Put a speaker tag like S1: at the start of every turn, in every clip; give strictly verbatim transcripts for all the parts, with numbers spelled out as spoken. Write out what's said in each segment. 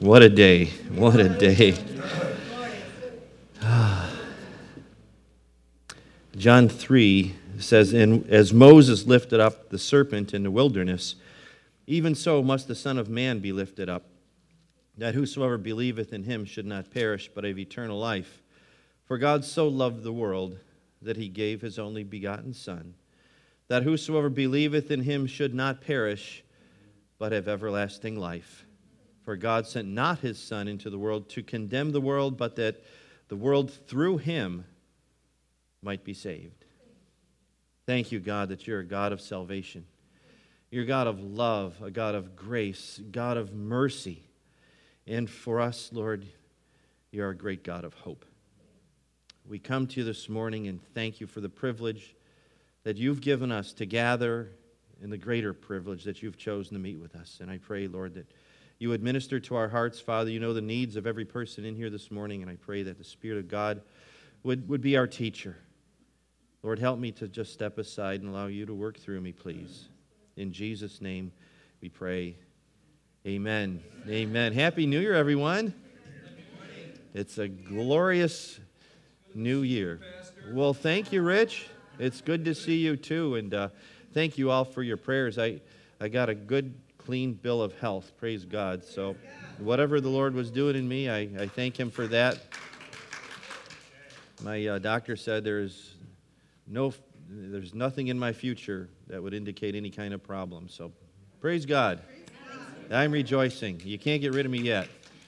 S1: What a day. What a day. John three says, "And as Moses lifted up the serpent in the wilderness, even so must the Son of Man be lifted up, that whosoever believeth in him should not perish, but have eternal life. For God so loved the world that he gave his only begotten Son, that whosoever believeth in him should not perish, but have everlasting life. For God sent not his Son into the world to condemn the world, but that the world through him might be saved." Thank you, God, that you're a God of salvation. You're a God of love, a God of grace, God of mercy. And for us, Lord, you're a great God of hope. We come to you this morning and thank you for the privilege that you've given us to gather, and the greater privilege that you've chosen to meet with us. And I pray, Lord, that you would minister to our hearts. Father, you know the needs of every person in here this morning, and I pray that the Spirit of God would, would be our teacher. Lord, help me to just step aside and allow you to work through me, please. In Jesus' name we pray. Amen. Amen. Happy New Year, everyone. It's a glorious new year. Well, thank you, Rich. It's good to see you, too, and uh, thank you all for your prayers. I, I got a good, clean bill of health, praise God. So whatever the Lord was doing in me, I, I thank him for that. My uh, doctor said there's no, there's nothing in my future that would indicate any kind of problem. So praise God. I'm rejoicing. You can't get rid of me yet.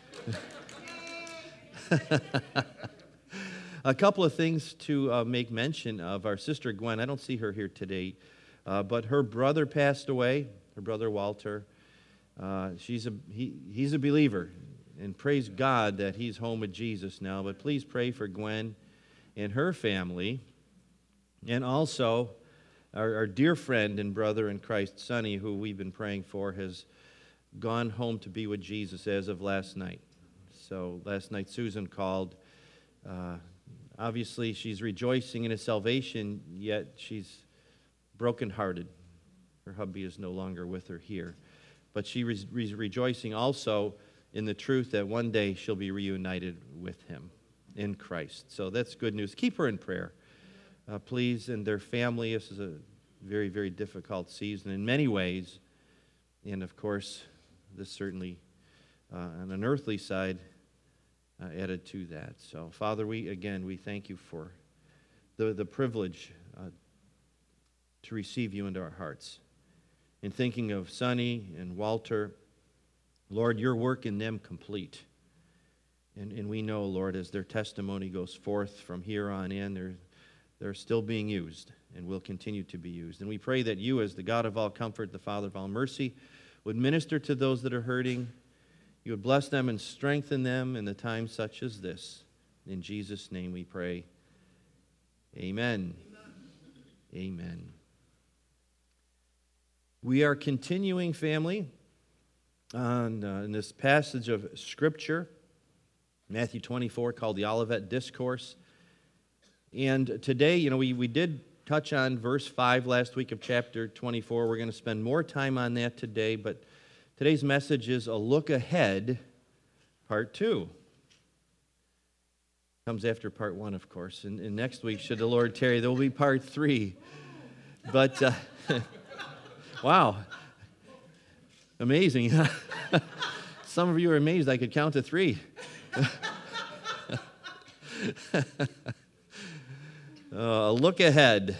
S1: A couple of things to uh, make mention of. Our sister Gwen, I don't see her here today, uh, but her brother passed away, her brother Walter. Uh, she's a, he, he's a believer, and praise God that he's home with Jesus now. But please pray for Gwen and her family, and also our, our dear friend and brother in Christ, Sonny, who we've been praying for, has gone home to be with Jesus as of last night. So last night Susan called. Uh, Obviously, she's rejoicing in his salvation, yet she's brokenhearted. Her hubby is no longer with her here. But she is re- rejoicing also in the truth that one day she'll be reunited with him in Christ. So that's good news. Keep her in prayer, uh, please, and their family. This is a very, very difficult season in many ways. And, of course, this certainly, uh, on an earthly side, Uh, added to that. So, Father, we again, we thank you for the, the privilege uh, to receive you into our hearts. In thinking of Sonny and Walter, Lord, your work in them complete. And, and we know, Lord, as their testimony goes forth from here on in, they're, they're still being used and will continue to be used. And we pray that you, as the God of all comfort, the Father of all mercy, would minister to those that are hurting. You would bless them and strengthen them in the time such as this. In Jesus' name we pray. Amen. Amen. Amen. We are continuing, family, on uh, in this passage of Scripture, Matthew twenty-four, called the Olivet Discourse. And today, you know, we, we did touch on verse five last week of chapter twenty-four. We're going to spend more time on that today, but today's message is a look ahead, part two. Comes after part one, of course. And, and next week, should the Lord tarry, there will be part three. But, uh, wow. Amazing. Some of you are amazed I could count to three. uh, a look ahead.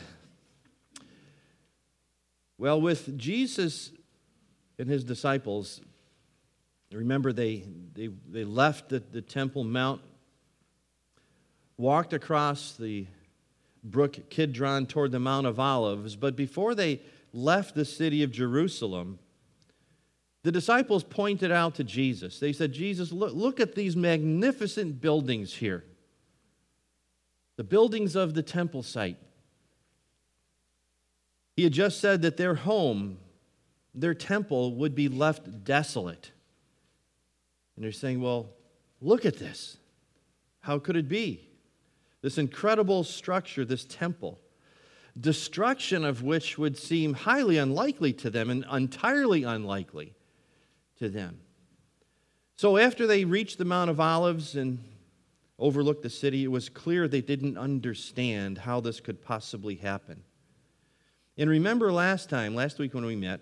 S1: Well, with Jesus and his disciples, remember they they, they left the, the Temple Mount, walked across the brook Kidron toward the Mount of Olives, but before they left the city of Jerusalem, the disciples pointed out to Jesus. They said, Jesus, look, look at these magnificent buildings here. The buildings of the temple site. He had just said that their home, their temple, would be left desolate. And they're saying, well, look at this. How could it be? This incredible structure, this temple, destruction of which would seem highly unlikely to them and entirely unlikely to them. So after they reached the Mount of Olives and overlooked the city, it was clear they didn't understand how this could possibly happen. And remember last time, last week when we met,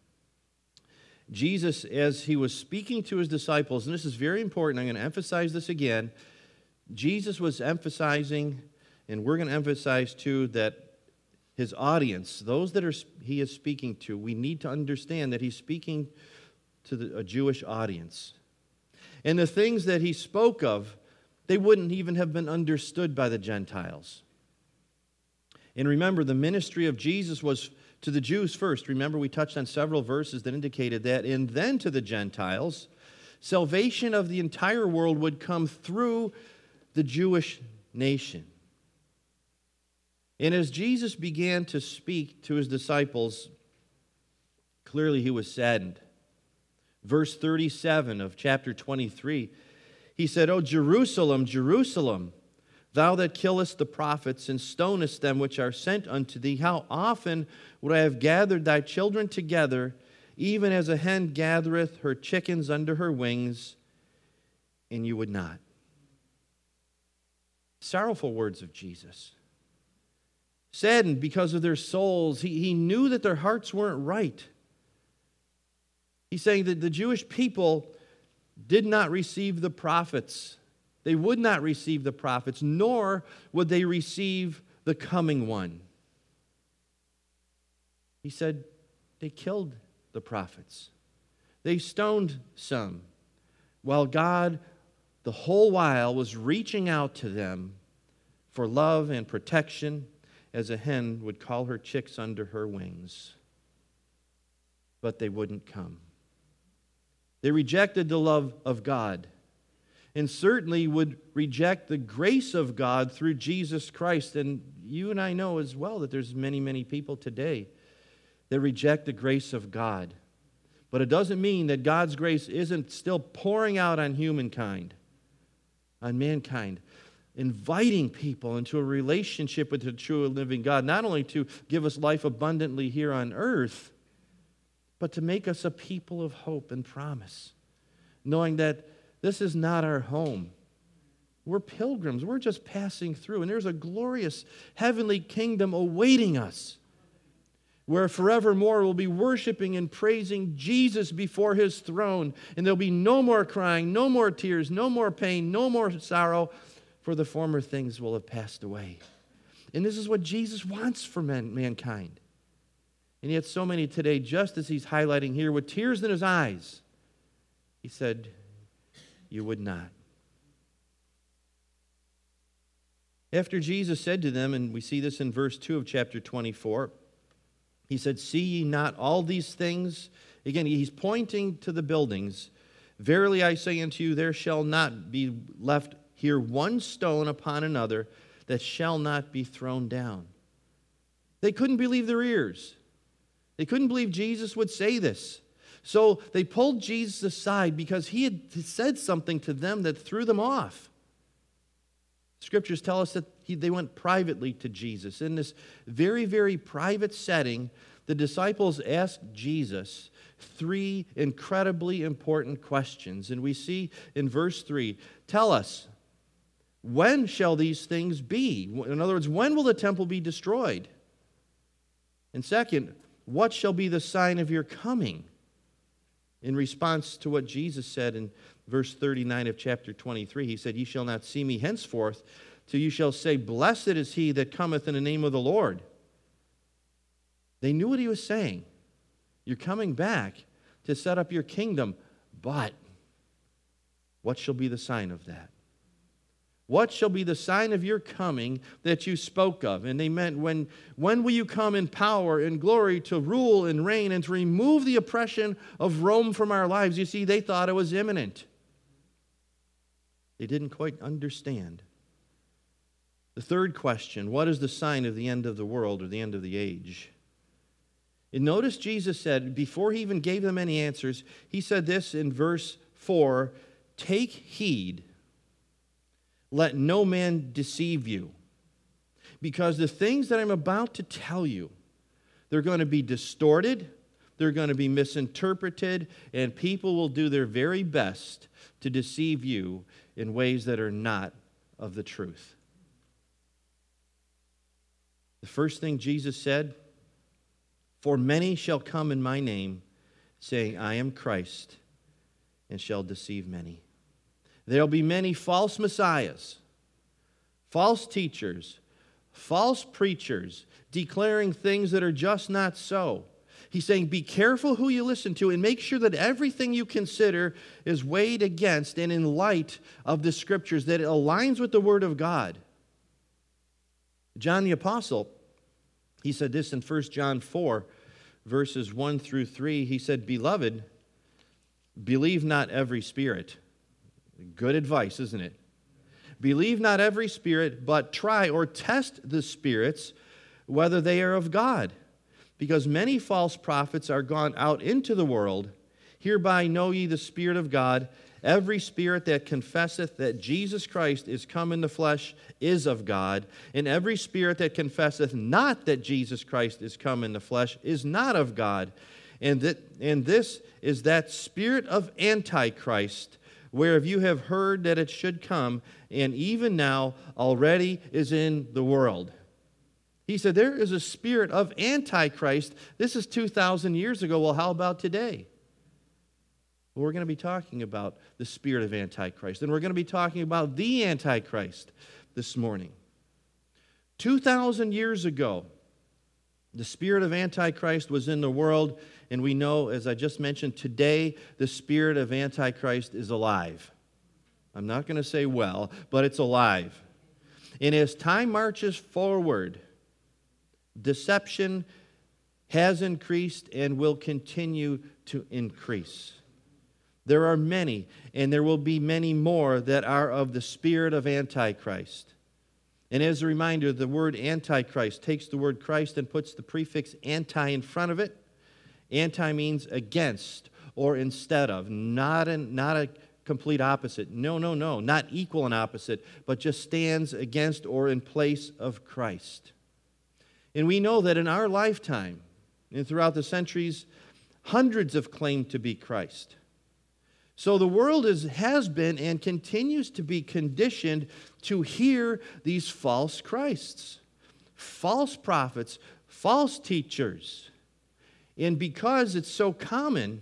S1: Jesus, as he was speaking to his disciples, and this is very important, I'm going to emphasize this again, Jesus was emphasizing, and we're going to emphasize too, that his audience, those that are he is speaking to, we need to understand that he's speaking to the, a Jewish audience. And the things that he spoke of, they wouldn't even have been understood by the Gentiles. And remember, the ministry of Jesus was to the Jews first. Remember, we touched on several verses that indicated that. And then to the Gentiles, salvation of the entire world would come through the Jewish nation. And as Jesus began to speak to his disciples, clearly he was saddened. Verse thirty-seven of chapter twenty-three, he said, "O Jerusalem, Jerusalem, thou that killest the prophets and stonest them which are sent unto thee, how often would I have gathered thy children together, even as a hen gathereth her chickens under her wings, and you would not." Sorrowful words of Jesus. Saddened because of their souls. He, he knew that their hearts weren't right. He's saying that the Jewish people did not receive the prophets. They would not receive the prophets, nor would they receive the coming one. He said they killed the prophets. They stoned some, while God, the whole while, was reaching out to them for love and protection, as a hen would call her chicks under her wings. But they wouldn't come. They rejected the love of God, and certainly would reject the grace of God through Jesus Christ. And you and I know as well that there's many, many people today that reject the grace of God. But it doesn't mean that God's grace isn't still pouring out on humankind, on mankind, inviting people into a relationship with the true and living God, not only to give us life abundantly here on earth, but to make us a people of hope and promise, knowing that this is not our home. We're pilgrims. We're just passing through, and there's a glorious heavenly kingdom awaiting us, where forevermore we'll be worshiping and praising Jesus before his throne, and there'll be no more crying, no more tears, no more pain, no more sorrow, for the former things will have passed away. And this is what Jesus wants for man, mankind. And yet so many today, just as he's highlighting here, with tears in his eyes, he said, you would not. After Jesus said to them, and we see this in verse two of chapter twenty-four, he said, "See ye not all these things?" Again, he's pointing to the buildings. "Verily I say unto you, there shall not be left here one stone upon another that shall not be thrown down." They couldn't believe their ears. They couldn't believe Jesus would say this. So they pulled Jesus aside because he had said something to them that threw them off. Scriptures tell us that he, they went privately to Jesus. In this very, very private setting, the disciples asked Jesus three incredibly important questions. And we see in verse three, "Tell us, when shall these things be?" In other words, when will the temple be destroyed? And second, "What shall be the sign of your coming?" In response to what Jesus said in verse thirty-nine of chapter twenty-three, he said, "Ye shall not see me henceforth, till you shall say, Blessed is he that cometh in the name of the Lord." They knew what he was saying. You're coming back to set up your kingdom, but what shall be the sign of that? What shall be the sign of your coming that you spoke of? And they meant, when, when will you come in power and glory to rule and reign and to remove the oppression of Rome from our lives? You see, they thought it was imminent. They didn't quite understand. The third question, what is the sign of the end of the world or the end of the age? And notice Jesus said, before he even gave them any answers, he said this in verse four, "Take heed. Let no man deceive you, because the things that I'm about to tell you, they're going to be distorted, they're going to be misinterpreted, and people will do their very best to deceive you in ways that are not of the truth. The first thing Jesus said, "For many shall come in my name, saying, I am Christ, and shall deceive many." There'll be many false messiahs, false teachers, false preachers, declaring things that are just not so. He's saying, be careful who you listen to and make sure that everything you consider is weighed against and in light of the Scriptures, that it aligns with the Word of God. John the Apostle, he said this in First John four, verses one through three. He said, "Beloved, believe not every spirit." Good advice, isn't it? "Believe not every spirit, but try or test the spirits, whether they are of God. Because many false prophets are gone out into the world. Hereby know ye the Spirit of God. Every spirit that confesseth that Jesus Christ is come in the flesh is of God. And every spirit that confesseth not that Jesus Christ is come in the flesh is not of God. And, that, and this is that spirit of Antichrist, whereof you have heard that it should come, and even now already is in the world." He said there is a spirit of Antichrist. This is two thousand years ago. Well, how about today? Well, we're going to be talking about the spirit of Antichrist, and we're going to be talking about the Antichrist this morning. two thousand years ago, the spirit of Antichrist was in the world, and we know, as I just mentioned, today the spirit of Antichrist is alive. I'm not going to say well, but it's alive. And as time marches forward, deception has increased and will continue to increase. There are many, and there will be many more that are of the spirit of Antichrist. And as a reminder, the word Antichrist takes the word Christ and puts the prefix anti in front of it. Anti means against or instead of, not, an, not a complete opposite. No, no, no, not equal and opposite, but just stands against or in place of Christ. And we know that in our lifetime and throughout the centuries, hundreds have claimed to be Christ. So the world is, has been and continues to be conditioned to hear these false Christs, false prophets, false teachers. And because it's so common,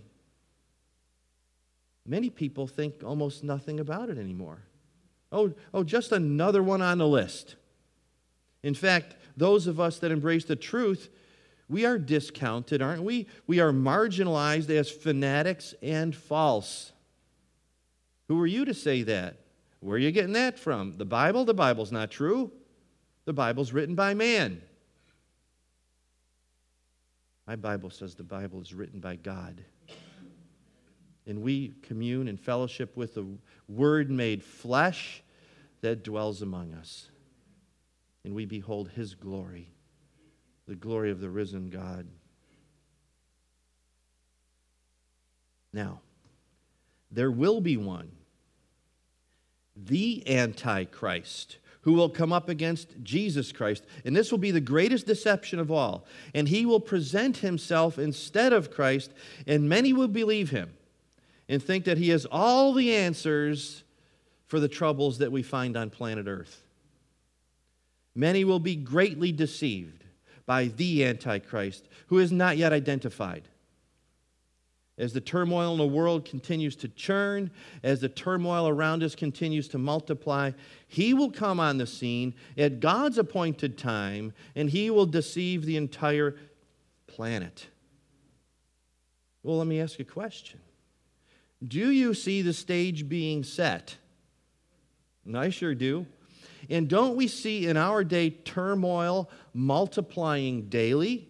S1: many people think almost nothing about it anymore. Oh, oh, just another one on the list. In fact, those of us that embrace the truth, we are discounted, aren't we? We are marginalized as fanatics and false. Who are you to say that? Where are you getting that from? The Bible? The Bible's not true. The Bible's written by man. My Bible says the Bible is written by God. And we commune and fellowship with the Word made flesh that dwells among us. And we behold His glory, the glory of the risen God. Now, there will be one, the Antichrist, who will come up against Jesus Christ. And this will be the greatest deception of all. And he will present himself instead of Christ, and many will believe him and think that he has all the answers for the troubles that we find on planet Earth. Many will be greatly deceived by the Antichrist, who is not yet identified. As the turmoil in the world continues to churn, as the turmoil around us continues to multiply, he will come on the scene at God's appointed time, and he will deceive the entire planet. Well, let me ask you a question. Do you see the stage being set? And I sure do. And don't we see in our day turmoil multiplying daily?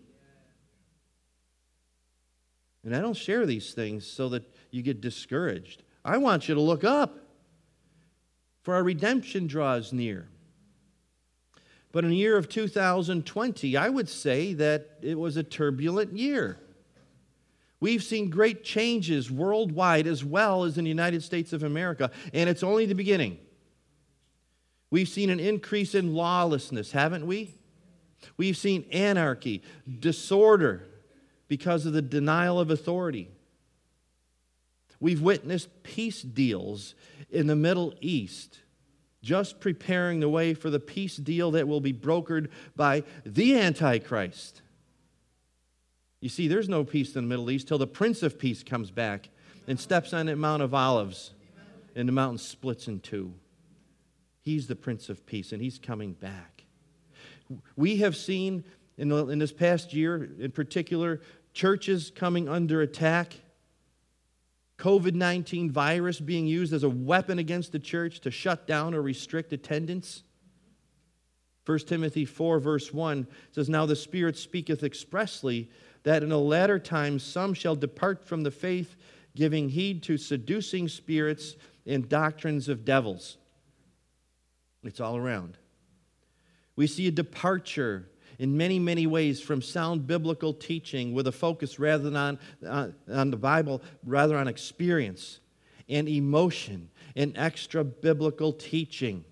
S1: And I don't share these things so that you get discouraged. I want you to look up, for our redemption draws near. But in the year of two thousand twenty, I would say that it was a turbulent year. We've seen great changes worldwide as well as in the United States of America, and it's only the beginning. We've seen an increase in lawlessness, haven't we? We've seen anarchy, disorder, because of the denial of authority. We've witnessed peace deals in the Middle East, just preparing the way for the peace deal that will be brokered by the Antichrist. You see, there's no peace in the Middle East till the Prince of Peace comes back and steps on that Mount of Olives, and the mountain splits in two. He's the Prince of Peace, and he's coming back. We have seen in, the, in this past year, in particular, churches coming under attack, covid nineteen virus being used as a weapon against the church to shut down or restrict attendance. First Timothy four, verse one says, "Now the Spirit speaketh expressly, that in the latter times some shall depart from the faith, giving heed to seducing spirits and doctrines of devils." It's all around. We see a departure in many, many ways from sound biblical teaching with a focus rather than on, on, on the Bible, rather on experience and emotion and extra biblical teaching.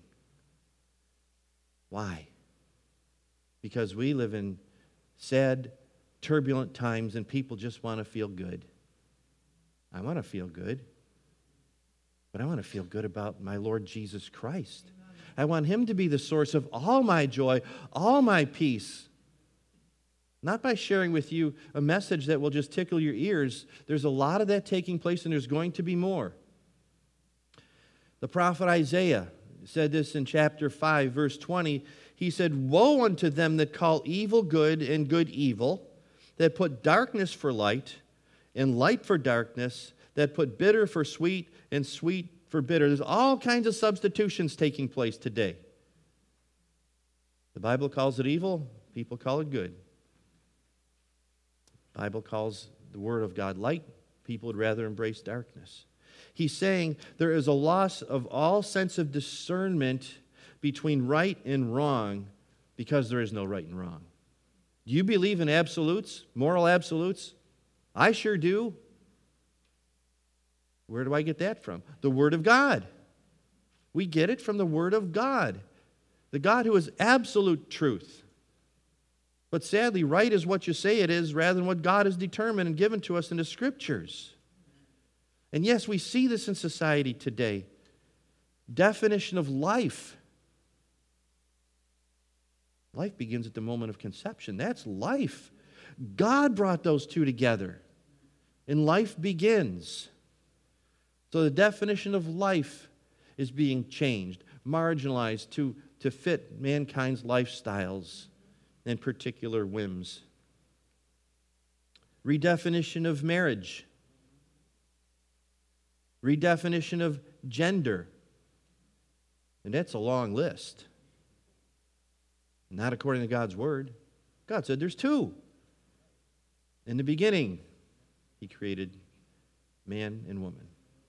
S1: Why? Because we live in sad, turbulent times and people just want to feel good. I want to feel good, but I want to feel good about my Lord Jesus Christ. I want him to be the source of all my joy, all my peace. Not by sharing with you a message that will just tickle your ears. There's a lot of that taking place, and there's going to be more. The prophet Isaiah said this in chapter five, verse twenty. He said, "Woe unto them that call evil good and good evil, that put darkness for light and light for darkness, that put bitter for sweet and sweet for bitter." There's all kinds of substitutions taking place today. The Bible calls it evil. People call it good. The Bible calls the Word of God light. People would rather embrace darkness. He's saying there is a loss of all sense of discernment between right and wrong because there is no right and wrong. Do you believe in absolutes, moral absolutes? I sure do. Where do I get that from? The Word of God. We get it from the Word of God. The God who is absolute truth. But sadly, right is what you say it is rather than what God has determined and given to us in the Scriptures. And yes, we see this in society today. Definition of life. Life begins at the moment of conception. That's life. God brought those two together. And life begins. So the definition of life is being changed, marginalized to, to fit mankind's lifestyles and particular whims. Redefinition of marriage. Redefinition of gender. And that's a long list. Not according to God's Word. God said there's two. In the beginning, He created man and woman.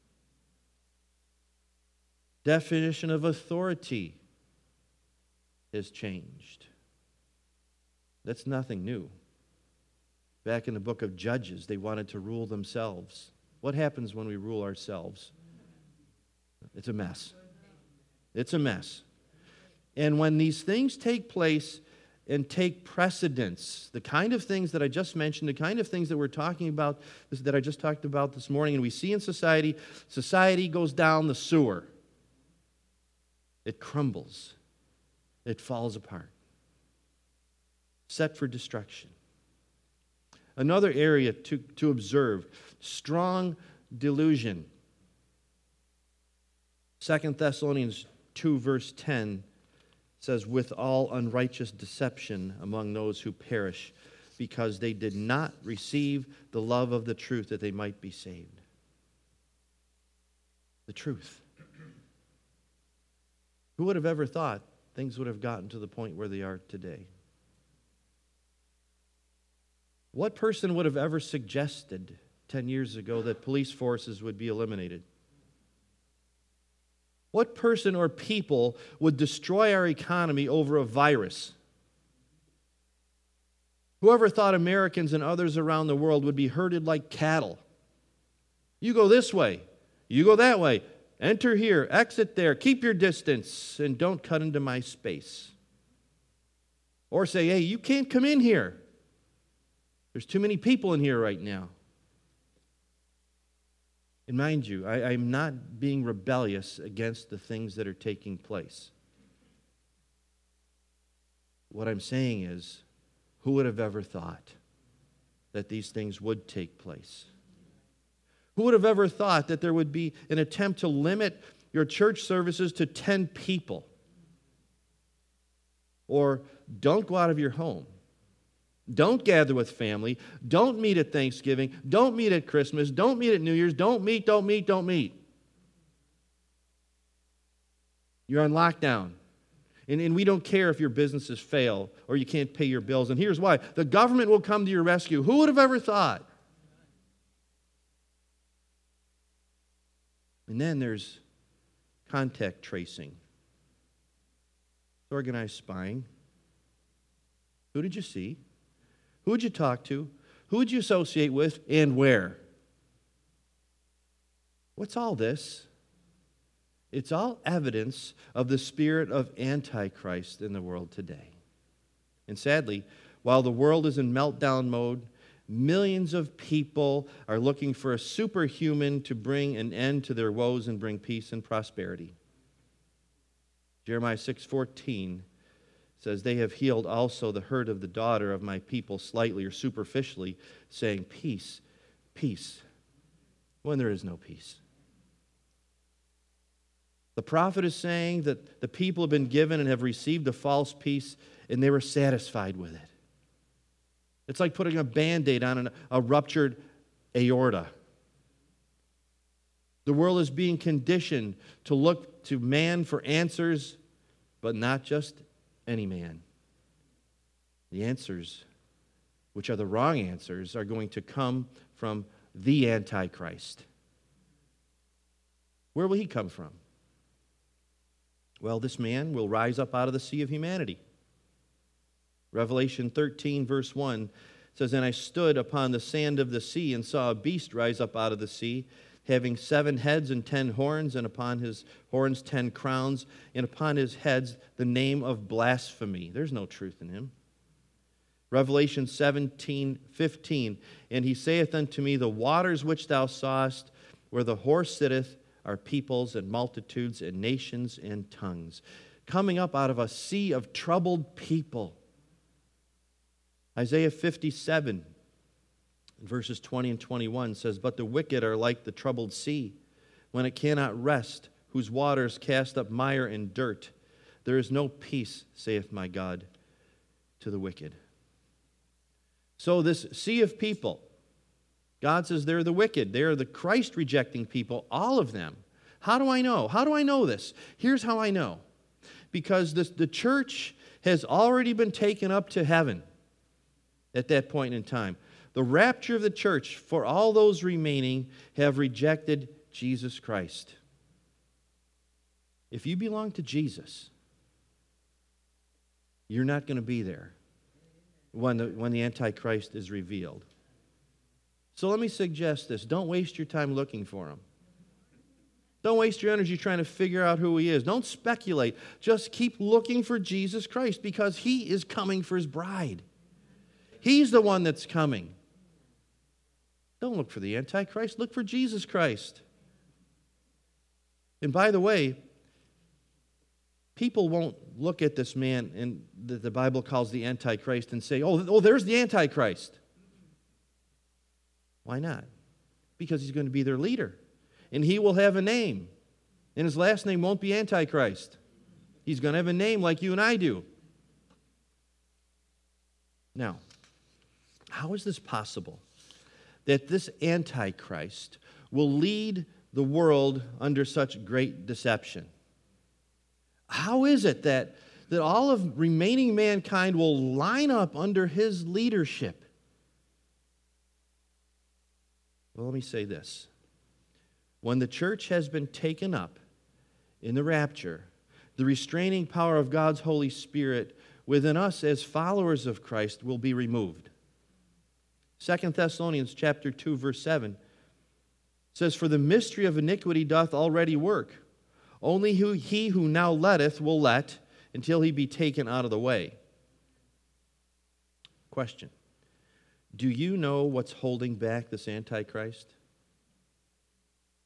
S1: Definition of authority has changed. That's nothing new. Back in the book of Judges, they wanted to rule themselves. What happens when we rule ourselves? It's a mess. It's a mess. And when these things take place and take precedence, the kind of things that I just mentioned, the kind of things that we're talking about, that I just talked about this morning, and we see in society, society goes down the sewer. It crumbles. It falls apart. Set for destruction. Another area to, to observe, strong delusion. Second Thessalonians two, verse ten says, "With all unrighteous deception among those who perish, because they did not receive the love of the truth that they might be saved." The truth. Who would have ever thought things would have gotten to the point where they are today? What person would have ever suggested ten years ago that police forces would be eliminated? What person or people would destroy our economy over a virus? Whoever thought Americans and others around the world would be herded like cattle? You go this way, you go that way, enter here, exit there, keep your distance, and don't cut into my space. Or say, hey, you can't come in here. There's too many people in here right now. And mind you, I, I'm not being rebellious against the things that are taking place. What I'm saying is, who would have ever thought that these things would take place? Who would have ever thought that there would be an attempt to limit your church services to ten people? Or don't go out of your home. Don't gather with family. Don't meet at Thanksgiving. Don't meet at Christmas. Don't meet at New Year's. Don't meet, don't meet, don't meet. You're on lockdown. And, and we don't care if your businesses fail or you can't pay your bills. And here's why. The government will come to your rescue. Who would have ever thought? And then there's contact tracing. Organized spying. Who did you see? Who would you talk to? Who would you associate with? And where? What's all this? It's all evidence of the spirit of Antichrist in the world today. And sadly, while the world is in meltdown mode, millions of people are looking for a superhuman to bring an end to their woes and bring peace and prosperity. Jeremiah six fourteen says, they have healed also the hurt of the daughter of my people slightly or superficially, saying, peace, peace, when there is no peace. The prophet is saying that the people have been given and have received a false peace, and they were satisfied with it. It's like putting a Band-Aid on an, a ruptured aorta. The world is being conditioned to look to man for answers, but not just any man. The answers, which are the wrong answers, are going to come from the Antichrist. Where will he come from? Well, this man will rise up out of the sea of humanity. Revelation thirteen, verse one says, and I stood upon the sand of the sea and saw a beast rise up out of the sea, having seven heads and ten horns, and upon his horns ten crowns, and upon his heads the name of blasphemy. There's no truth in him. Revelation seventeen, fifteen, and he saith unto me, the waters which thou sawest, where the horse sitteth, are peoples and multitudes and nations and tongues, coming up out of a sea of troubled people. Isaiah fifty-seven, verses twenty and twenty-one says, but the wicked are like the troubled sea, when it cannot rest, whose waters cast up mire and dirt. There is no peace, saith my God, to the wicked. So this sea of people, God says they're the wicked. They're the Christ-rejecting people, all of them. How do I know? How do I know this? Here's how I know. Because this, the church has already been taken up to heaven at that point in time. The rapture of the church, for all those remaining, have rejected Jesus Christ. If you belong to Jesus, you're not going to be there when the, when the Antichrist is revealed. So let me suggest this. Don't waste your time looking for him. Don't waste your energy trying to figure out who he is. Don't speculate. Just keep looking for Jesus Christ, because he is coming for his bride. He's the one that's coming. Don't look for the Antichrist. Look for Jesus Christ. And by the way, people won't look at this man and that the Bible calls the Antichrist and say, oh, oh, there's the Antichrist. Why not? Because he's going to be their leader. And he will have a name. And his last name won't be Antichrist. He's going to have a name like you and I do. Now, how is this possible? That this Antichrist will lead the world under such great deception? How is it that, that all of remaining mankind will line up under his leadership? Well, let me say this. When the church has been taken up in the rapture, the restraining power of God's Holy Spirit within us as followers of Christ will be removed. Second Thessalonians chapter two, verse seven says, for the mystery of iniquity doth already work. Only who, he who now letteth will let until he be taken out of the way. Question. Do you know what's holding back this Antichrist?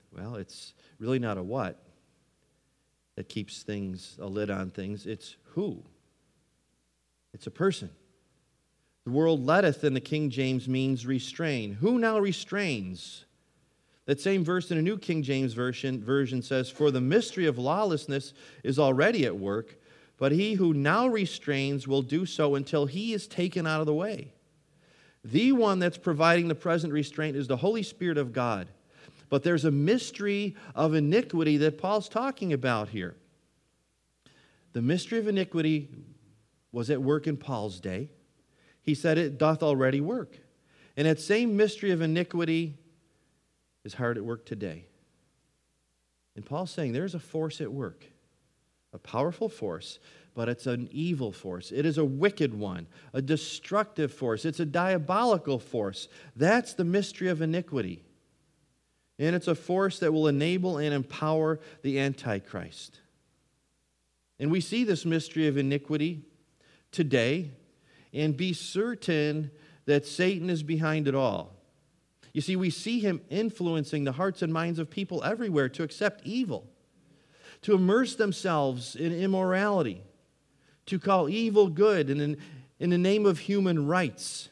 S1: Well, it's really not a what that keeps things, a lid on things. It's who. It's a person. The world letteth in the King James means restrain. Who now restrains? That same verse in a New King James version, version says, for the mystery of lawlessness is already at work, but he who now restrains will do so until he is taken out of the way. The one that's providing the present restraint is the Holy Spirit of God. But there's a mystery of iniquity that Paul's talking about here. The mystery of iniquity was at work in Paul's day. He said it doth already work. And that same mystery of iniquity is hard at work today. And Paul's saying there's a force at work, a powerful force, but it's an evil force. It is a wicked one, a destructive force. It's a diabolical force. That's the mystery of iniquity. And it's a force that will enable and empower the Antichrist. And we see this mystery of iniquity today, and be certain that Satan is behind it all. You see, we see him influencing the hearts and minds of people everywhere to accept evil, to immerse themselves in immorality, to call evil good in, in the name of human rights.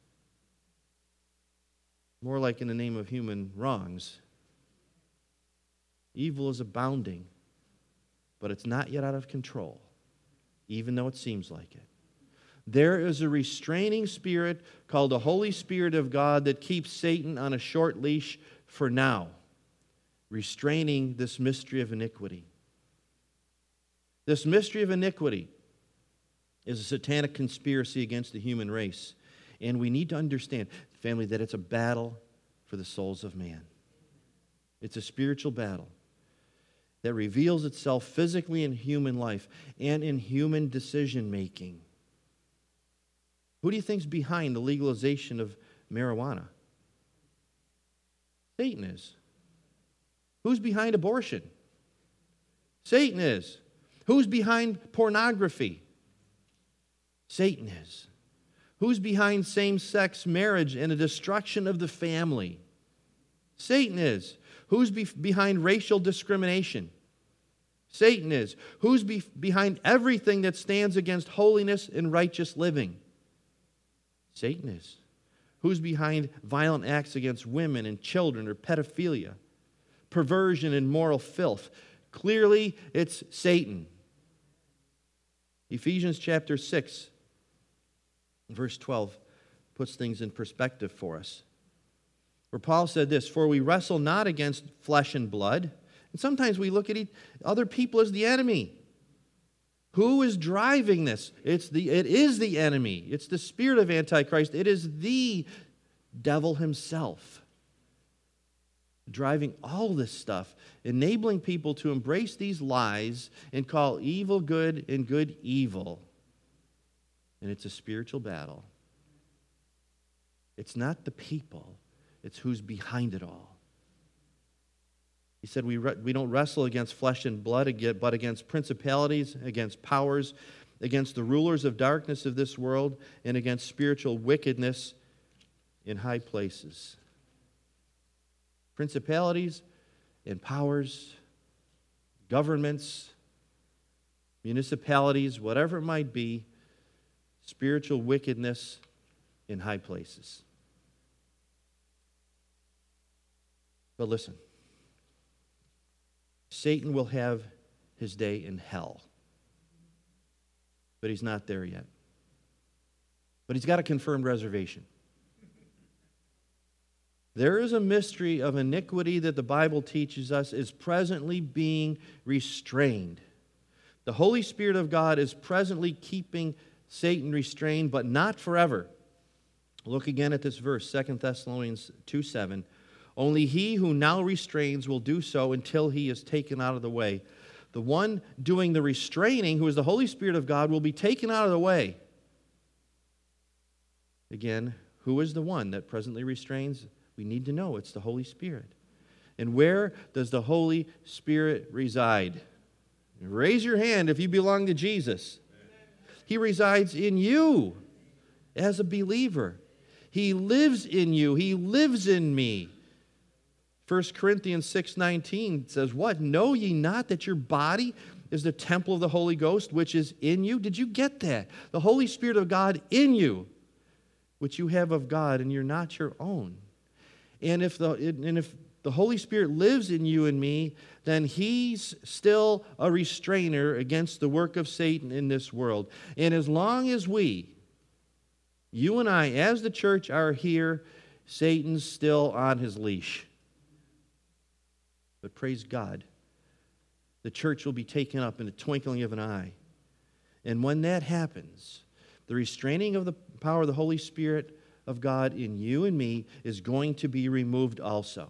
S1: More like in the name of human wrongs. Evil is abounding, but it's not yet out of control, even though it seems like it. There is a restraining spirit called the Holy Spirit of God that keeps Satan on a short leash for now, restraining this mystery of iniquity. This mystery of iniquity is a satanic conspiracy against the human race. And we need to understand, family, that it's a battle for the souls of man. It's a spiritual battle that reveals itself physically in human life and in human decision-making. Who do you think's behind the legalization of marijuana? Satan is. Who's behind abortion? Satan is. Who's behind pornography? Satan is. Who's behind same-sex marriage and the destruction of the family? Satan is. Who's be- behind racial discrimination? Satan is. Who's be- behind everything that stands against holiness and righteous living? Satan is. Who's behind violent acts against women and children or pedophilia, perversion and moral filth? Clearly, it's Satan. Ephesians chapter six, verse twelve, puts things in perspective for us. Where Paul said this, for we wrestle not against flesh and blood. And sometimes we look at other people as the enemy. Who is driving this? It's the, it is the enemy. It's the spirit of Antichrist. It is the devil himself driving all this stuff, enabling people to embrace these lies and call evil good and good evil. And it's a spiritual battle. It's not the people. It's who's behind it all. He said we, re- we don't wrestle against flesh and blood, but against principalities, against powers, against the rulers of darkness of this world, and against spiritual wickedness in high places. Principalities and powers, governments, municipalities, whatever it might be, spiritual wickedness in high places. But listen, Satan will have his day in hell. But he's not there yet. But he's got a confirmed reservation. There is a mystery of iniquity that the Bible teaches us is presently being restrained. The Holy Spirit of God is presently keeping Satan restrained, but not forever. Look again at this verse, Second Thessalonians two seven. Only he who now restrains will do so until he is taken out of the way. The one doing the restraining, who is the Holy Spirit of God, will be taken out of the way. Again, who is the one that presently restrains? We need to know it's the Holy Spirit. And where does the Holy Spirit reside? Raise your hand if you belong to Jesus. He resides in you as a believer. He lives in you. He lives in me. First Corinthians six nineteen says, what? Know ye not that your body is the temple of the Holy Ghost, which is in you? Did you get that? The Holy Spirit of God in you, which you have of God, and you're not your own. And if the and if the Holy Spirit lives in you and me, then He's still a restrainer against the work of Satan in this world. And as long as we, you and I, as the church, are here, Satan's still on his leash. But praise God, the church will be taken up in the twinkling of an eye. And when that happens, the restraining of the power of the Holy Spirit of God in you and me is going to be removed also.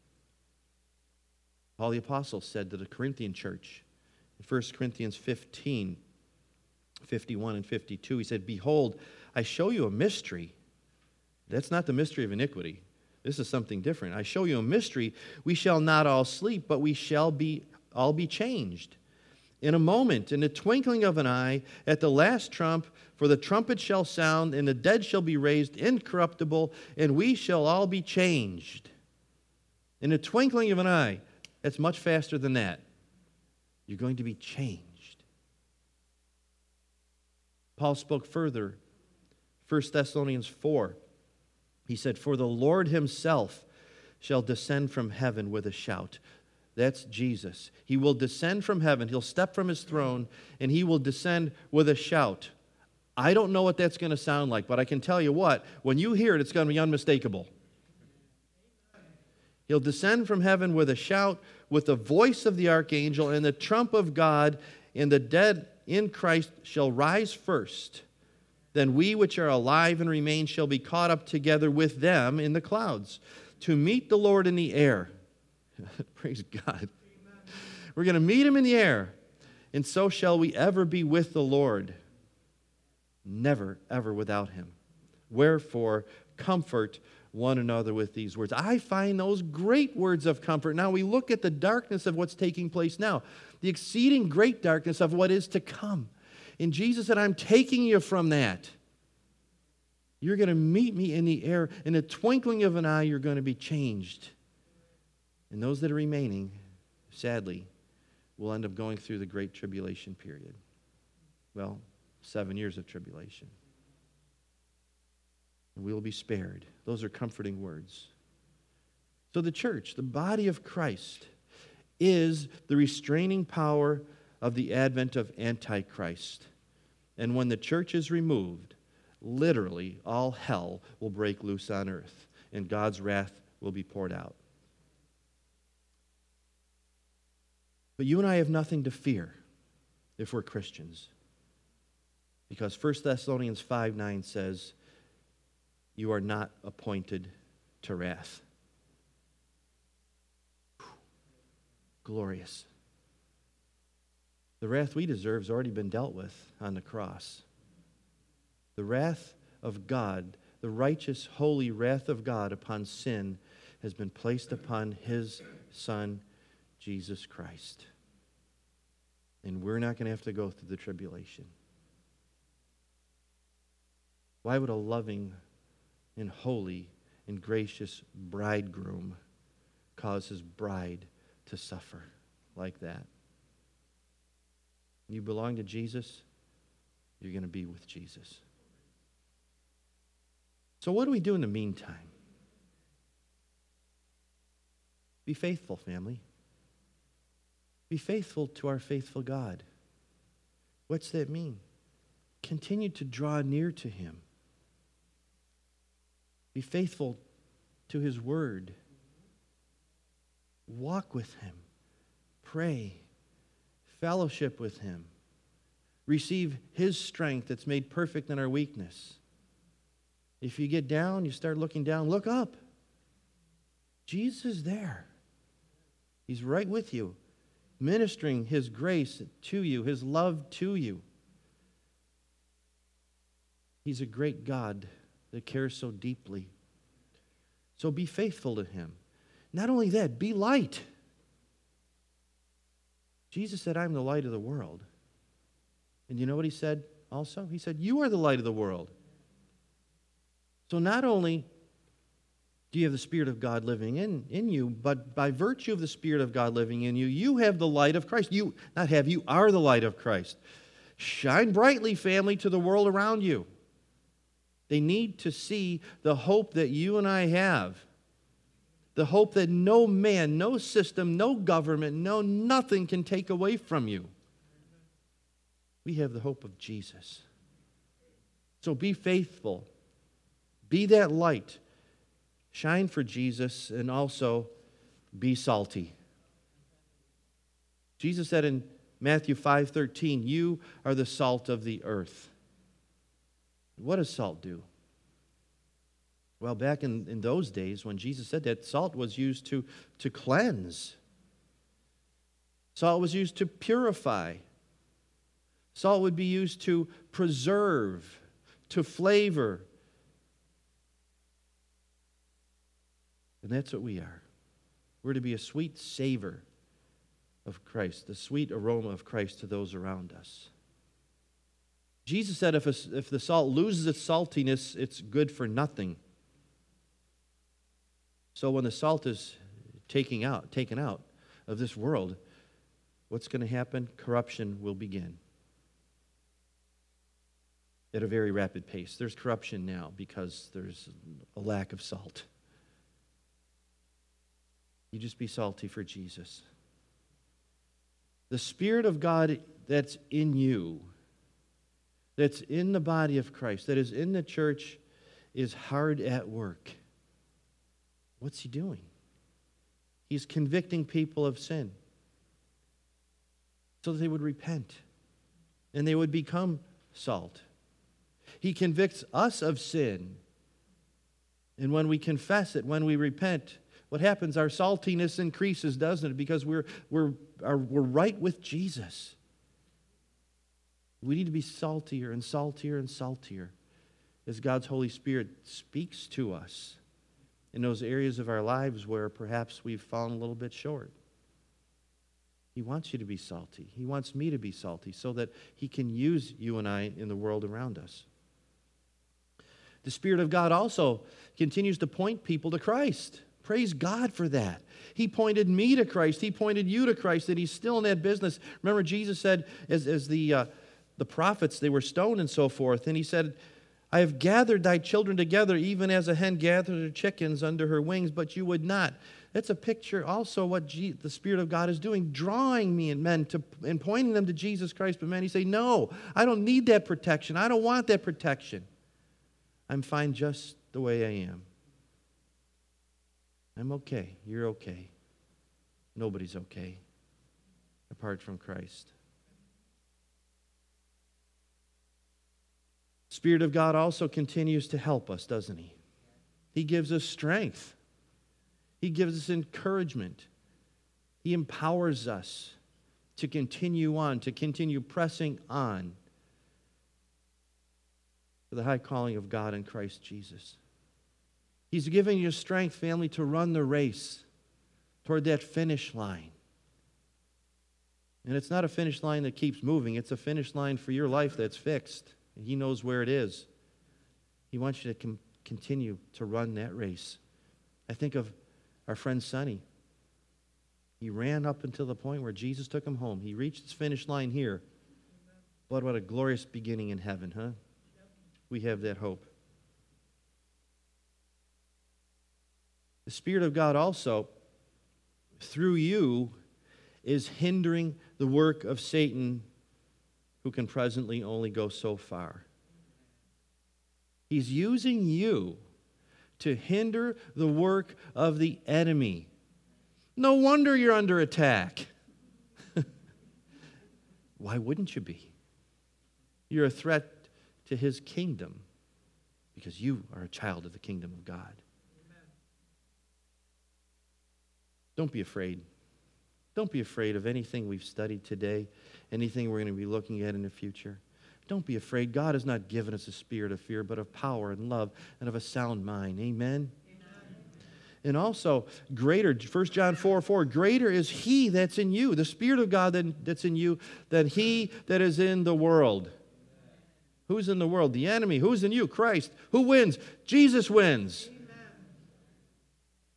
S1: Paul the Apostle said to the Corinthian church in First Corinthians fifteen, fifty-one and fifty-two, he said, behold, I show you a mystery. That's not the mystery of iniquity. This is something different. I show you a mystery. We shall not all sleep, but we shall be all be changed. In a moment, in the twinkling of an eye, at the last trump, for the trumpet shall sound, and the dead shall be raised incorruptible, and we shall all be changed. In the twinkling of an eye, that's much faster than that. You're going to be changed. Paul spoke further, First Thessalonians four. He said, for the Lord Himself shall descend from heaven with a shout. That's Jesus. He will descend from heaven. He'll step from His throne, and He will descend with a shout. I don't know what that's going to sound like, but I can tell you what, when you hear it, it's going to be unmistakable. He'll descend from heaven with a shout, with the voice of the archangel, and the trump of God, and the dead in Christ shall rise first. Then we which are alive and remain shall be caught up together with them in the clouds to meet the Lord in the air. Praise God. Amen. We're going to meet Him in the air, and so shall we ever be with the Lord. Never, ever without Him. Wherefore, comfort one another with these words. I find those great words of comfort. Now we look at the darkness of what's taking place now, the exceeding great darkness of what is to come. And Jesus said, I'm taking you from that. You're going to meet me in the air. In the twinkling of an eye, you're going to be changed. And those that are remaining, sadly, will end up going through the great tribulation period. Well, seven years of tribulation. And we will be spared. Those are comforting words. So the church, the body of Christ, is the restraining power of the advent of Antichrist. And when the church is removed, literally all hell will break loose on earth, and God's wrath will be poured out. But you and I have nothing to fear if we're Christians. Because First Thessalonians five nine says, you are not appointed to wrath. Whew. Glorious. The wrath we deserve has already been dealt with on the cross. The wrath of God, the righteous, holy wrath of God upon sin has been placed upon His Son, Jesus Christ. And we're not going to have to go through the tribulation. Why would a loving and holy and gracious bridegroom cause his bride to suffer like that? You belong to Jesus, you're going to be with Jesus. So what do we do in the meantime? Be faithful, family. Be faithful to our faithful God. What's that mean? Continue to draw near to Him. Be faithful to His Word. Walk with Him. Pray. Fellowship with Him. Receive His strength that's made perfect in our weakness. If you get down, you start looking down, look up. Jesus is there. He's right with you, ministering His grace to you, His love to you. He's a great God that cares so deeply. So be faithful to Him. Not only that, be light. Jesus said, I'm the light of the world. And you know what He said also? He said, you are the light of the world. So not only Do you have the Spirit of God living in, in you? But by virtue of the Spirit of God living in you, you have the light of Christ. You, not have, you are the light of Christ. Shine brightly, family, to the world around you. They need to see the hope that you and I have. The hope that no man, no system, no government, no nothing can take away from you. We have the hope of Jesus. So be faithful. Be that light. Shine for Jesus, and also be salty. Jesus said in Matthew five thirteen, you are the salt of the earth. What does salt do? Well, back in, in those days when Jesus said that, salt was used to, to cleanse. Salt was used to purify. Salt would be used to preserve, to flavor. And that's what we are. We're to be a sweet savor of Christ, the sweet aroma of Christ to those around us. Jesus said if, a, if the salt loses its saltiness, it's good for nothing. So when the salt is taking out, taken out of this world, what's going to happen? Corruption will begin at a very rapid pace. There's corruption now because there's a lack of salt. You just be salty for Jesus. The Spirit of God that's in you, that's in the body of Christ, that is in the church, is hard at work. What's He doing? He's convicting people of sin so that they would repent and they would become salt. He convicts us of sin. And when we confess it, when we repent, what happens? Our saltiness increases, doesn't it? Because we're, we're, are, we're right with Jesus. We need to be saltier and saltier and saltier as God's Holy Spirit speaks to us in those areas of our lives where perhaps we've fallen a little bit short. He wants you to be salty. He wants me to be salty so that He can use you and I in the world around us. The Spirit of God also continues to point people to Christ. Praise God for that. He pointed me to Christ. He pointed you to Christ, that He's still in that business. Remember, Jesus said, as, as the, uh, the prophets, they were stoned and so forth, and He said, I have gathered thy children together, even as a hen gathers her chickens under her wings, but you would not. That's a picture also what Je- the Spirit of God is doing, drawing me and men to, and pointing them to Jesus Christ. But men, He say, no, I don't need that protection. I don't want that protection. I'm fine just the way I am. I'm okay. You're okay. Nobody's okay apart from Christ. Spirit of God also continues to help us, doesn't He? He gives us strength. He gives us encouragement. He empowers us to continue on, to continue pressing on for the high calling of God in Christ Jesus. He's giving you strength, family, to run the race toward that finish line. And it's not a finish line that keeps moving. It's a finish line for your life that's fixed. And He knows where it is. He wants you to com- continue to run that race. I think of our friend Sonny. He ran up until the point where Jesus took him home. He reached his finish line here. But what a glorious beginning in heaven, huh? We have that hope. The Spirit of God also, through you, is hindering the work of Satan, who can presently only go so far. He's using you to hinder the work of the enemy. No wonder you're under attack. Why wouldn't you be? You're a threat to His kingdom because you are a child of the kingdom of God. Don't be afraid. Don't be afraid of anything we've studied today, anything we're going to be looking at in the future. Don't be afraid. God has not given us a spirit of fear, but of power and love and of a sound mind. Amen? Amen. And also, greater, First John four four, greater is He that's in you, the Spirit of God that, that's in you, than he that is in the world. Who's in the world? The enemy. Who's in you? Christ. Who wins? Jesus wins.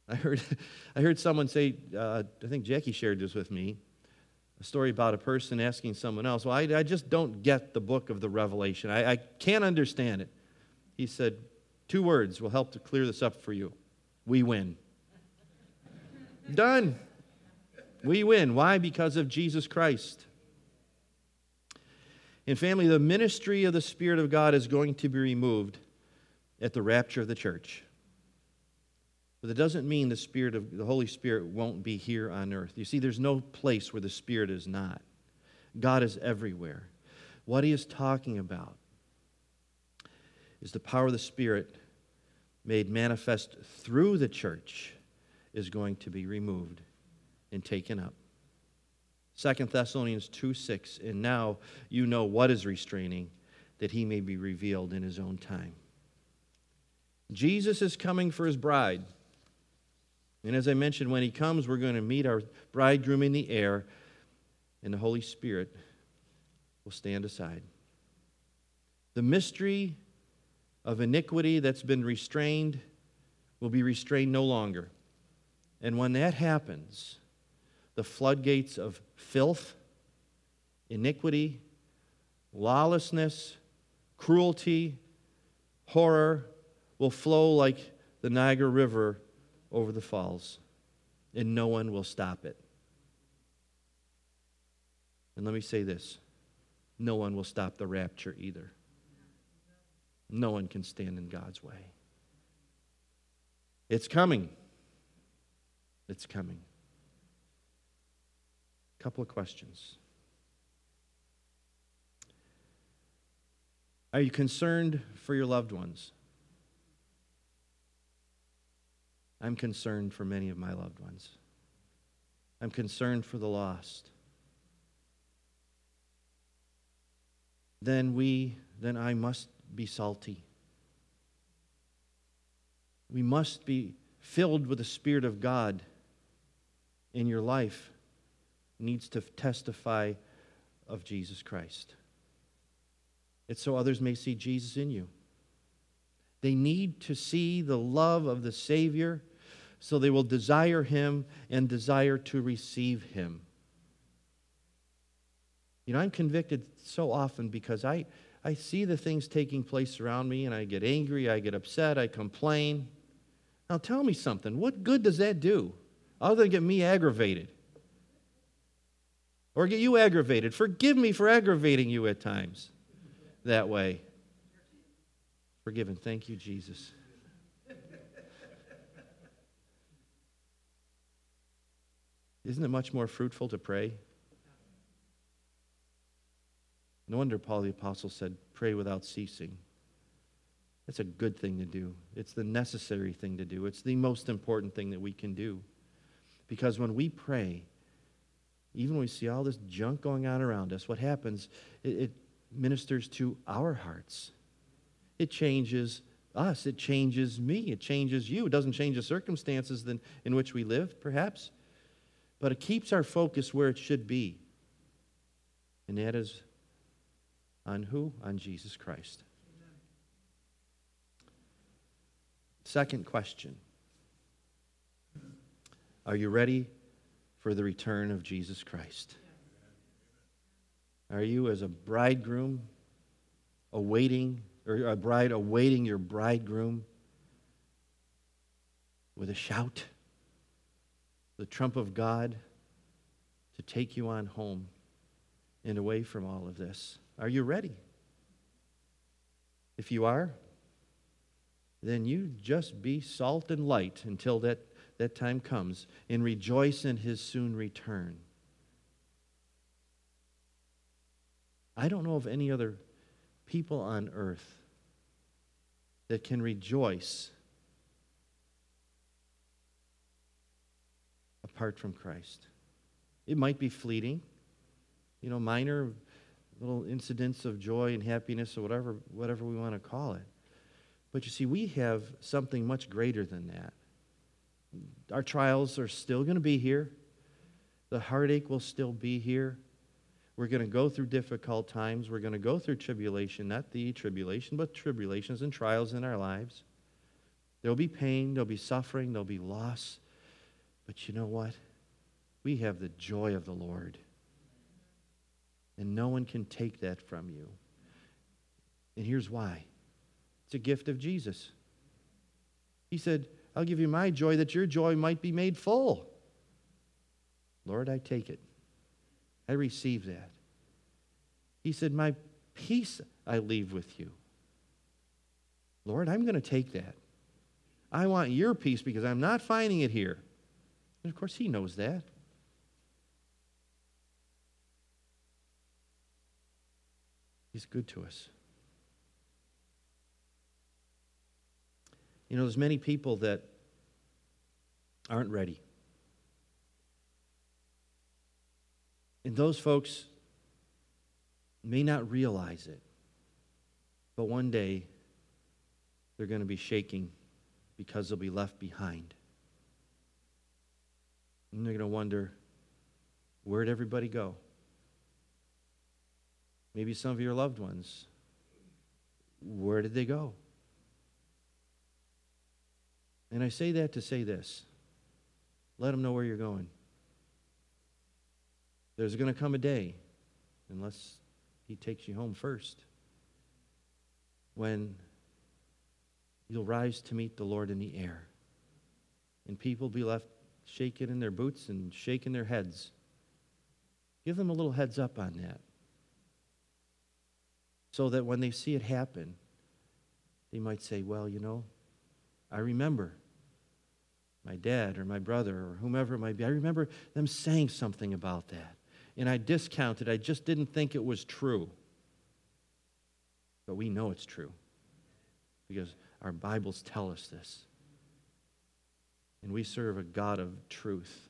S1: I heard, I heard someone say, uh, I think Jackie shared this with me, a story about a person asking someone else, well, I, I just don't get the book of the Revelation. I, I can't understand it. He said, two words will help to clear this up for you. We win. Done. We win. Why? Because of Jesus Christ. And family, the ministry of the Spirit of God is going to be removed at the rapture of the church. But that doesn't mean the Spirit of the Holy Spirit won't be here on earth. You see, there's no place where the Spirit is not. God is everywhere. What he is talking about is the power of the Spirit made manifest through the church is going to be removed and taken up. Second Thessalonians two six, and now you know what is restraining, that he may be revealed in his own time. Jesus is coming for his bride. And as I mentioned, when he comes, we're going to meet our bridegroom in the air, and the Holy Spirit will stand aside. The mystery of iniquity that's been restrained will be restrained no longer. And when that happens, the floodgates of filth, iniquity, lawlessness, cruelty, horror will flow like the Niagara River over the falls, and no one will stop it. And let me say this, no one will stop the rapture either. No one can stand in God's way. It's coming. It's coming. A couple of questions. Are you concerned for your loved ones? I'm concerned for many of my loved ones. I'm concerned for the lost. Then we, then I must be salty. We must be filled with the Spirit of God in your life. It needs to testify of Jesus Christ. It's so others may see Jesus in you. They need to see the love of the Savior, so they will desire him and desire to receive him. You know, I'm convicted so often because I, I see the things taking place around me, and I get angry, I get upset, I complain. Now tell me something. What good does that do other than get me aggravated? Or get you aggravated? Forgive me for aggravating you at times that way. Forgiven. Thank you, Jesus. Isn't it much more fruitful to pray? No wonder Paul the Apostle said, pray without ceasing. That's a good thing to do. It's the necessary thing to do. It's the most important thing that we can do. Because when we pray, even when we see all this junk going on around us, what happens, it, it ministers to our hearts. It changes us. It changes me. It changes you. It doesn't change the circumstances in, in which we live, perhaps. But it keeps our focus where it should be. And that is on who? On Jesus Christ. Amen. Second question. Are you ready for the return of Jesus Christ? Are you, as a bridegroom, awaiting, or a bride awaiting your bridegroom with a shout, the trump of God to take you on home and away from all of this? Are you ready? If you are, then you just be salt and light until that, that time comes, and rejoice in his soon return. I don't know of any other people on earth that can rejoice apart from Christ. It might be fleeting, you know, minor little incidents of joy and happiness, or whatever, whatever we want to call it. But you see, we have something much greater than that. Our trials are still going to be here. The heartache will still be here. We're going to go through difficult times. We're going to go through tribulation, not the tribulation, but tribulations and trials in our lives. There'll be pain, there'll be suffering, there'll be loss. But you know what? We have the joy of the Lord. And no one can take that from you. And here's why. It's a gift of Jesus. He said, I'll give you my joy that your joy might be made full. Lord, I take it. I receive that. He said, my peace I leave with you. Lord, I'm going to take that. I want your peace because I'm not finding it here. And of course, he knows that. He's good to us. You know, there's many people that aren't ready. And those folks may not realize it, but one day they're going to be shaking because they'll be left behind. And they're going to wonder, where'd everybody go? Maybe some of your loved ones, where did they go? And I say that to say this. Let them know where you're going. There's going to come a day, unless he takes you home first, when you'll rise to meet the Lord in the air. And people will be left shaking in their boots and shaking their heads. Give them a little heads up on that. So that when they see it happen, they might say, well, you know, I remember my dad or my brother or whomever it might be. I remember them saying something about that. And I discounted. I just didn't think it was true. But we know it's true. Because our Bibles tell us this. And we serve a God of truth.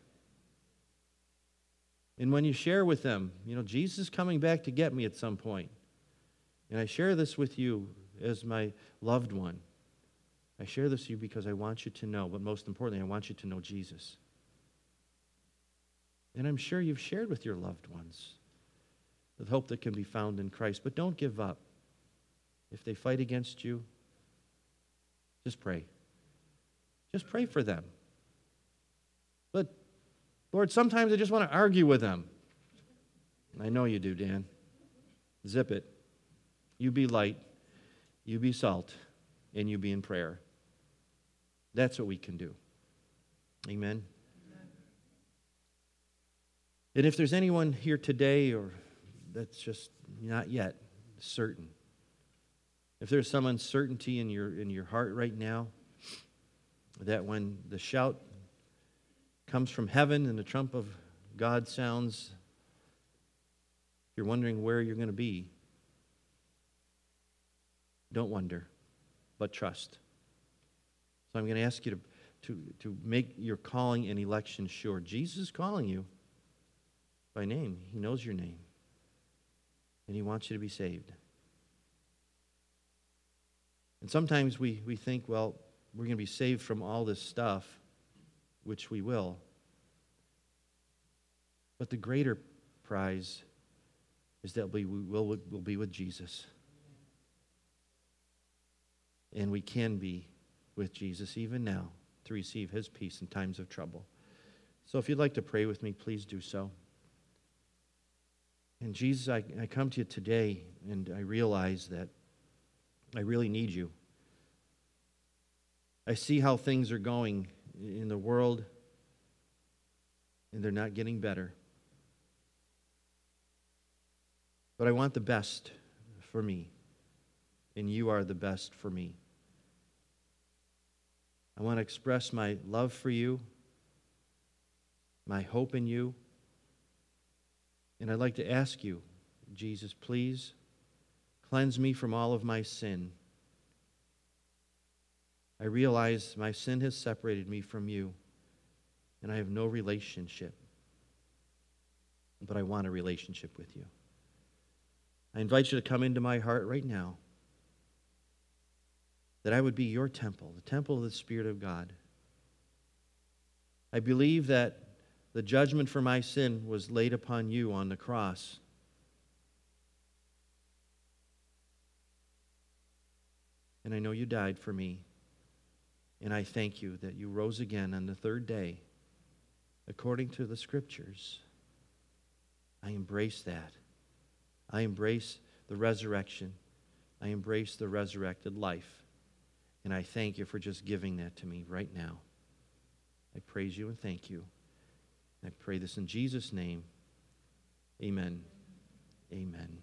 S1: And when you share with them, you know, Jesus is coming back to get me at some point. And I share this with you as my loved one. I share this with you because I want you to know, but most importantly, I want you to know Jesus. And I'm sure you've shared with your loved ones the hope that can be found in Christ. But don't give up. If they fight against you, just pray. Just pray for them. But, Lord, sometimes I just want to argue with them. I know you do, Dan. Zip it. You be light, you be salt, and you be in prayer. That's what we can do. Amen? Amen. And if there's anyone here today or that's just not yet certain, if there's some uncertainty in your in your heart right now, that when the shout comes from heaven and the trump of God sounds, you're wondering where you're going to be, don't wonder, but trust. So I'm going to ask you to, to, to make your calling and election sure. Jesus is calling you by name. He knows your name. And he wants you to be saved. And sometimes we, we think, well, we're going to be saved from all this stuff, which we will. But the greater prize is that we will we'll be with Jesus. And we can be with Jesus even now to receive his peace in times of trouble. So if you'd like to pray with me, please do so. And Jesus, I, I come to you today and I realize that I really need you. I see how things are going in the world and they're not getting better. But I want the best for me. And you are the best for me. I want to express my love for you, my hope in you. And I'd like to ask you, Jesus, please cleanse me from all of my sin. I realize my sin has separated me from you, and I have no relationship. But I want a relationship with you. I invite you to come into my heart right now, that I would be your temple, the temple of the Spirit of God. I believe that the judgment for my sin was laid upon you on the cross. And I know you died for me. And I thank you that you rose again on the third day, according to the Scriptures. I embrace that. I embrace the resurrection. I embrace the resurrected life. And I thank you for just giving that to me right now. I praise you and thank you. I pray this in Jesus' name. Amen. Amen.